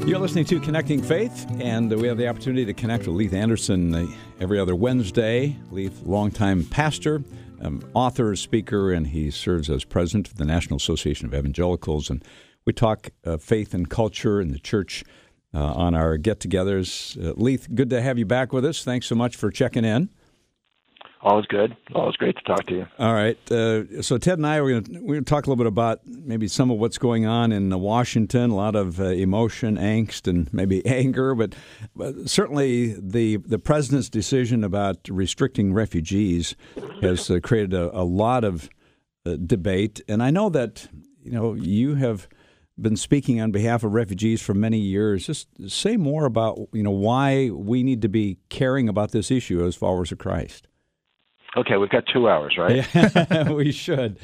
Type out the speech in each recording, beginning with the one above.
You're listening to Connecting Faith, and we have the opportunity to connect with Leith Anderson every other Wednesday. Leith, longtime pastor, author, speaker, and he serves as president of the National Association of Evangelicals. And we talk faith and culture in the church on our get-togethers. Leith, good to have you back with us. Thanks so much for checking in. Always good. Always great to talk to you. All right. So Ted and I we're going to talk a little bit about maybe some of what's going on in Washington. A lot of emotion, angst, and maybe anger, but certainly the president's decision about restricting refugees has created a lot of debate. And I know that you have been speaking on behalf of refugees for many years. Just say more about why we need to be caring about this issue as followers of Christ. Okay, we've got 2 hours, right? Yeah, we should.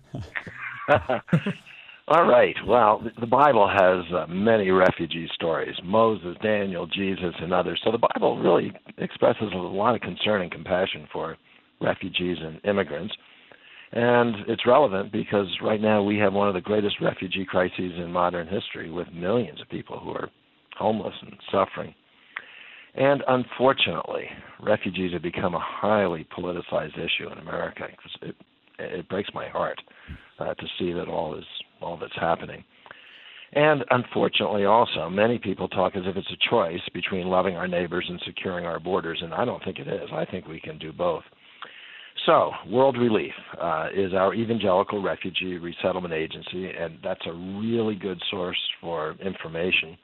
All right. Well, the Bible has many refugee stories: Moses, Daniel, Jesus, and others. So the Bible really expresses a lot of concern and compassion for refugees and immigrants. And it's relevant because right now we have one of the greatest refugee crises in modern history, with millions of people who are homeless and suffering. And unfortunately, refugees have become a highly politicized issue in America. It breaks my heart to see that all that's happening. And unfortunately also, many people talk as if it's a choice between loving our neighbors and securing our borders, and I don't think it is. I think we can do both. So, World Relief is our evangelical refugee resettlement agency, and that's a really good source for information.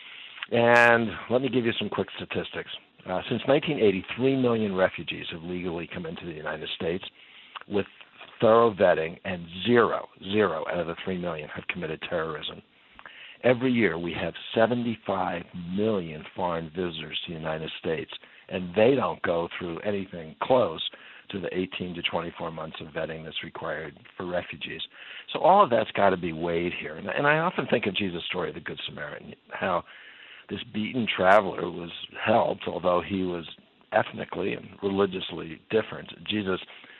And let me give you some quick statistics. Since 1980, 3 million refugees have legally come into the United States with thorough vetting, and zero out of the 3 million have committed terrorism. Every year we have 75 million foreign visitors to the United States, and they don't go through anything close to the 18 to 24 months of vetting that's required for refugees. So all of that's got to be weighed here. And I often think of Jesus' story of the Good Samaritan, how this beaten traveler was helped, although he was ethnically and religiously different. Jesus,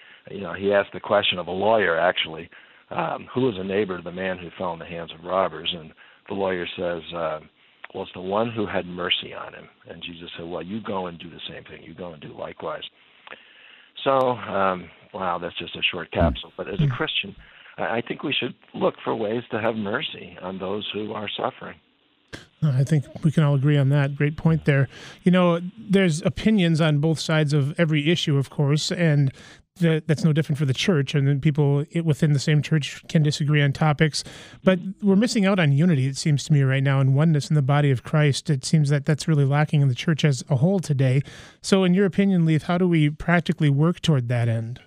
he asked the question of a lawyer, actually, who was a neighbor to the man who fell in the hands of robbers? And the lawyer says, well, it's the one who had mercy on him. And Jesus said, well, you go and do the same thing. You go and do likewise. So, wow, that's just a short capsule. But as a Christian, I think we should look for ways to have mercy on those who are suffering. I think we can all agree on that. Great point there. There's opinions on both sides of every issue, of course, and that's no different for the church. And then people within the same church can disagree on topics. But we're missing out on unity, it seems to me, right now, and oneness in the body of Christ. It seems that that's really lacking in the church as a whole today. So in your opinion, Leith, how do we practically work toward that end?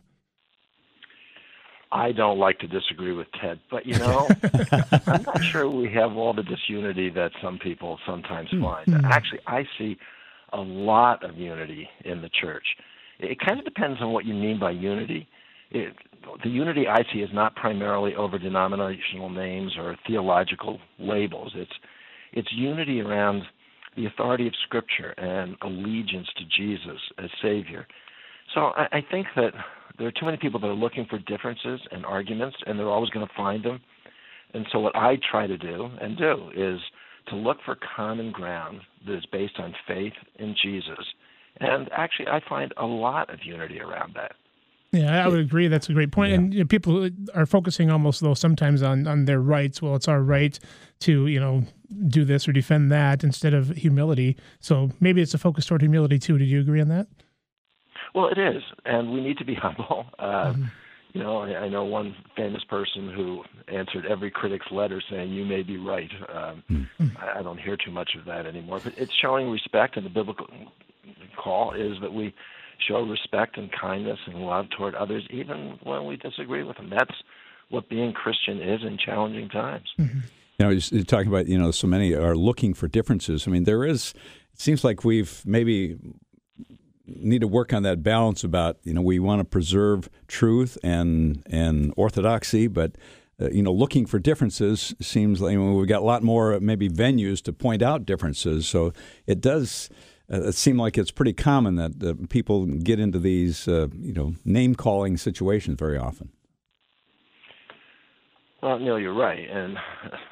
I don't like to disagree with Ted, but I'm not sure we have all the disunity that some people sometimes find. Actually, I see a lot of unity in the church. It kind of depends on what you mean by unity. The unity I see is not primarily over denominational names or theological labels. It's unity around the authority of Scripture and allegiance to Jesus as Savior. So I think that there are too many people that are looking for differences and arguments, and they're always going to find them. And so what I try to do is to look for common ground that is based on faith in Jesus. And actually, I find a lot of unity around that. Yeah, I would agree. That's a great point. Yeah. And people are focusing almost, though, sometimes on their rights. Well, it's our right to, do this or defend that instead of humility. So maybe it's a focus toward humility, too. Did you agree on that? Well, it is, and we need to be humble. I know one famous person who answered every critic's letter saying, you may be right. I don't hear too much of that anymore, but it's showing respect, and the biblical call is that we show respect and kindness and love toward others, even when we disagree with them. That's what being Christian is in challenging times. Mm-hmm. You're talking about, so many are looking for differences. I mean, it seems like we've maybe need to work on that balance about, we want to preserve truth and orthodoxy, but, looking for differences seems like we've got a lot more maybe venues to point out differences. So it does seem like it's pretty common that people get into these, name-calling situations very often. Well, Neil, you're right. And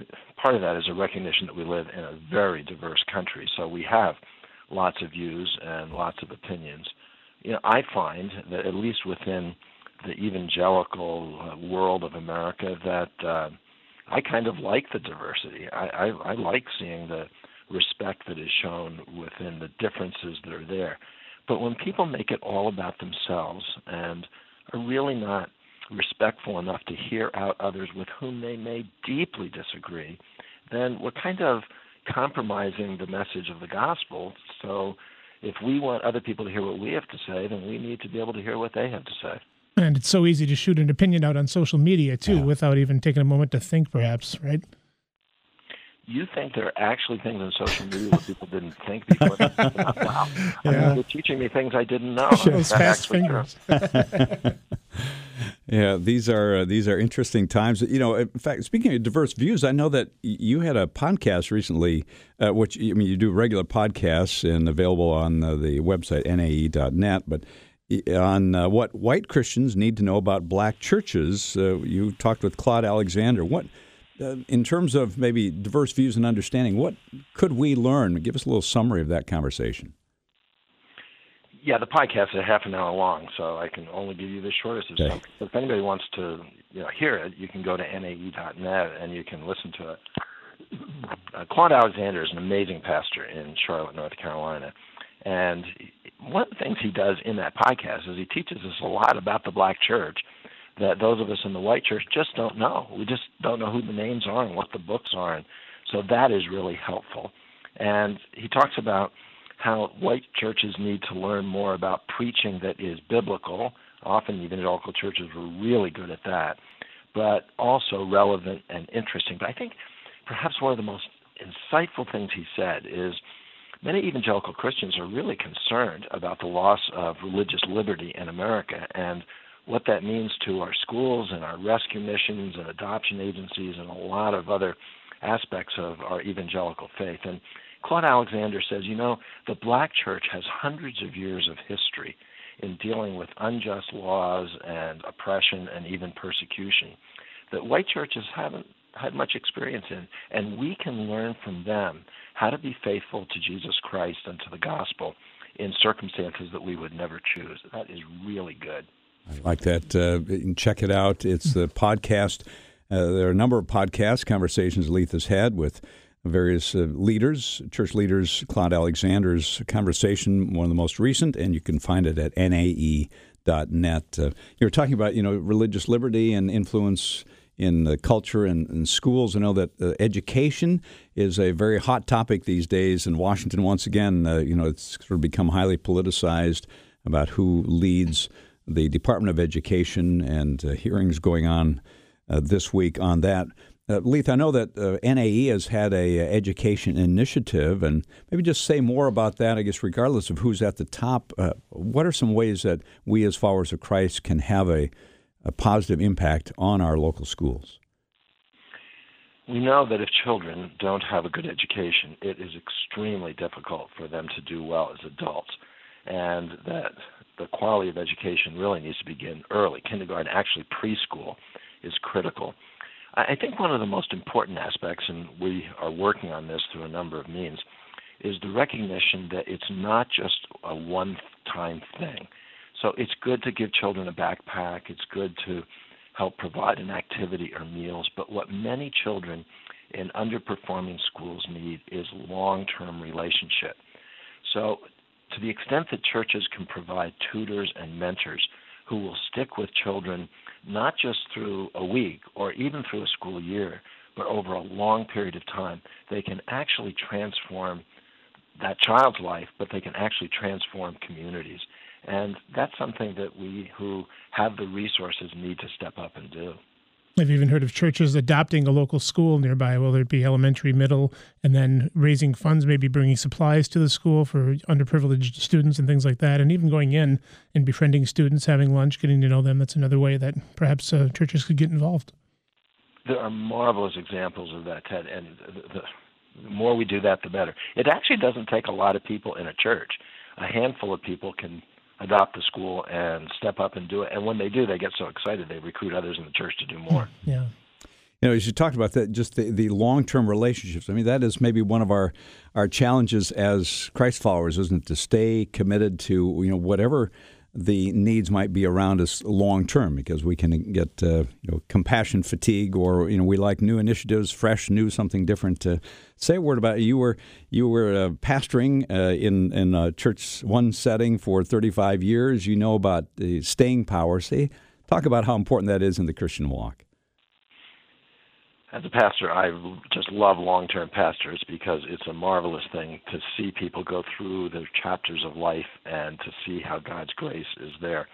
part of that is a recognition that we live in a very diverse country. So we have lots of views and lots of opinions. I find that at least within the evangelical world of America that I kind of like the diversity. I like seeing the respect that is shown within the differences that are there. But when people make it all about themselves and are really not respectful enough to hear out others with whom they may deeply disagree, then we're kind of compromising the message of the gospel. So if we want other people to hear what we have to say, then we need to be able to hear what they have to say. And it's so easy to shoot an opinion out on social media, too, without even taking a moment to think, perhaps, right? You think there are actually things on social media that people didn't think before? Wow. Yeah. You're teaching me things I didn't know. Shows fast fingers. Yeah, these are interesting times. In fact, speaking of diverse views, I know that you had a podcast recently, which you do regular podcasts and available on the website nae.net, but on what white Christians need to know about black churches. You talked with Claude Alexander. What, in terms of maybe diverse views and understanding, what could we learn? Give us a little summary of that conversation. Yeah, the podcast is a half an hour long, so I can only give you the shortest of stuff. But if anybody wants to hear it, you can go to nae.net and you can listen to it. Claude Alexander is an amazing pastor in Charlotte, North Carolina. And one of the things he does in that podcast is he teaches us a lot about the black church that those of us in the white church just don't know. We just don't know who the names are and what the books are. And so that is really helpful. And he talks about how white churches need to learn more about preaching that is biblical. Often evangelical churches were really good at that, but also relevant and interesting. But I think perhaps one of the most insightful things he said is many evangelical Christians are really concerned about the loss of religious liberty in America and what that means to our schools and our rescue missions and adoption agencies and a lot of other aspects of our evangelical faith. And Claude Alexander says, the black church has hundreds of years of history in dealing with unjust laws and oppression and even persecution that white churches haven't had much experience in, and we can learn from them how to be faithful to Jesus Christ and to the gospel in circumstances that we would never choose. That is really good. I like that. You can check it out. It's the podcast. There are a number of podcasts, conversations Leith has had with various leaders, church leaders. Claude Alexander's conversation, one of the most recent, and you can find it at nae.net. You were talking about, religious liberty and influence in the culture and schools. I know that education is a very hot topic these days in Washington. Once again, it's sort of become highly politicized about who leads the Department of Education, and hearings going on this week on that. Leith, I know that NAE has had a education initiative, and maybe just say more about that, I guess, regardless of who's at the top. What are some ways that we as followers of Christ can have a positive impact on our local schools? We know that if children don't have a good education, it is extremely difficult for them to do well as adults, and that the quality of education really needs to begin early. Kindergarten, actually preschool, is critical. I think one of the most important aspects, and we are working on this through a number of means, is the recognition that it's not just a one-time thing. So it's good to give children a backpack. It's good to help provide an activity or meals. But what many children in underperforming schools need is long-term relationship. So to the extent that churches can provide tutors and mentors who will stick with children not just through a week or even through a school year, but over a long period of time, they can actually transform that child's life, but they can actually transform communities. And that's something that we who have the resources need to step up and do. I've even heard of churches adopting a local school nearby, whether it be elementary, middle, and then raising funds, maybe bringing supplies to the school for underprivileged students and things like that, and even going in and befriending students, having lunch, getting to know them. That's another way that perhaps churches could get involved. There are marvelous examples of that, Ted, and the more we do that, the better. It actually doesn't take a lot of people in a church. A handful of people can adopt the school and step up and do it. And when they do, they get so excited they recruit others in the church to do more. Yeah. As you talked about that, just the long-term relationships. I mean, that is maybe one of our challenges as Christ followers, isn't it? To stay committed to whatever the needs might be around us long-term, because we can get compassion fatigue, or we like new initiatives, fresh, new, something different. Say a word about it. You were pastoring in a church one setting for 35 years. You know about the staying power. Talk about how important that is in the Christian walk. As a pastor, I just love long-term pastors because it's a marvelous thing to see people go through the chapters of life and to see how God's grace is there.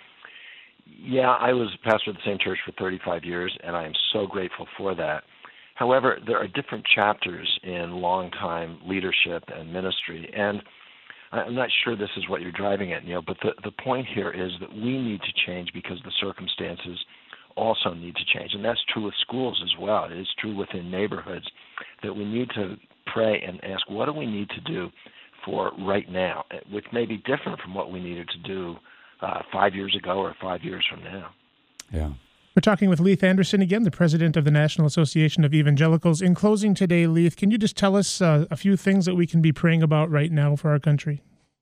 Yeah, I was pastor of the same church for 35 years, and I am so grateful for that. However, there are different chapters in long-time leadership and ministry, and I'm not sure this is what you're driving at, Neil, but the point here is that we need to change because the circumstances also need to change. And that's true with schools as well. It is true within neighborhoods that we need to pray and ask, what do we need to do for right now, which may be different from what we needed to do 5 years ago or 5 years from now. Yeah. We're talking with Leith Anderson again, the president of the National Association of Evangelicals. In closing today, Leith, can you just tell us a few things that we can be praying about right now for our country?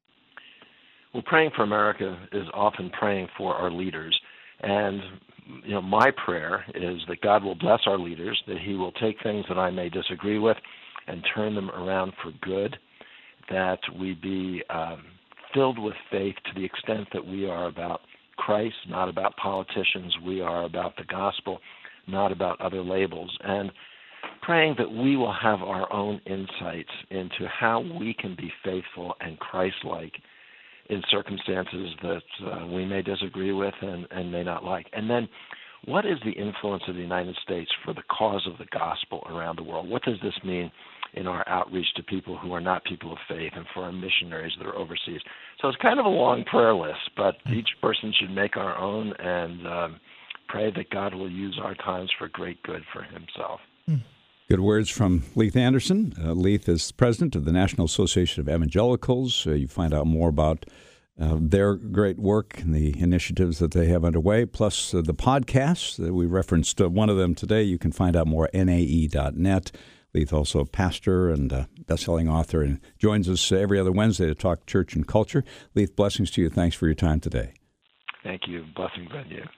Well, praying for America is often praying for our leaders. And my prayer is that God will bless our leaders, that he will take things that I may disagree with and turn them around for good, that we be filled with faith to the extent that we are about Christ, not about politicians. We are about the gospel, not about other labels. And praying that we will have our own insights into how we can be faithful and Christ-like in circumstances that we may disagree with and may not like. And then, what is the influence of the United States for the cause of the gospel around the world? What does this mean in our outreach to people who are not people of faith and for our missionaries that are overseas? So it's kind of a long prayer list, but each person should make our own and pray that God will use our times for great good for himself. Good words from Leith Anderson. Leith is president of the National Association of Evangelicals. You find out more about their great work and the initiatives that they have underway, plus the podcasts. We referenced one of them today. You can find out more at nae.net. Leith, also a pastor and best-selling author, and joins us every other Wednesday to talk church and culture. Leith, blessings to you. Thanks for your time today. Thank you. Blessings on you.